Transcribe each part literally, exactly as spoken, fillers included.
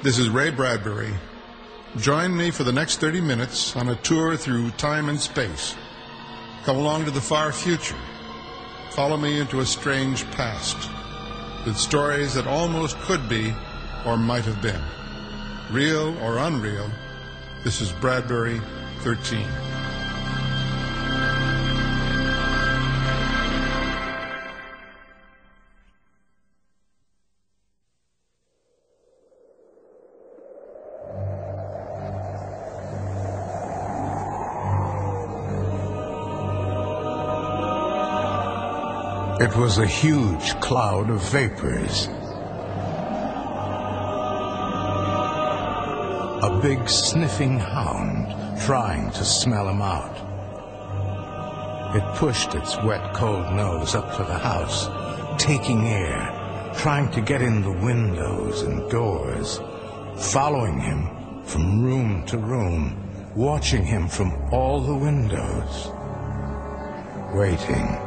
This is Ray Bradbury. Join me for the next thirty minutes on a tour through time and space. Come along to the far future. Follow me into a strange past with stories that almost could be or might have been. Real or unreal, this is Bradbury thirteen. It was a huge cloud of vapors. A big sniffing hound trying to smell him out. It pushed its wet, cold nose up to the house, taking air, trying to get in the windows and doors, following him from room to room, watching him from all the windows, waiting.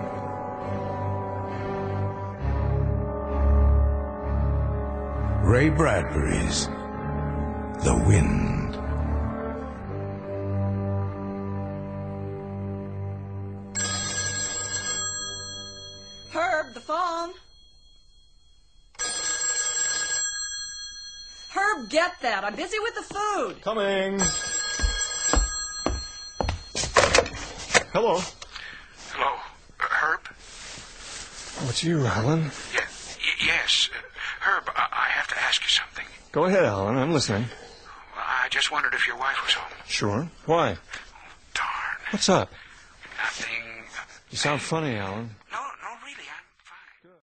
Ray Bradbury's The Wind. Herb, the phone. Herb, get that. I'm busy with the food. Coming. Hello. Hello, uh, Herb? What's you, Alan? Yeah, y- yes. Uh, Herb, I-, I have to ask you something. Go ahead, Alan. I'm listening. I just wondered if your wife was home. Sure. Why? Darn. What's up? Nothing. You sound funny, Alan. No,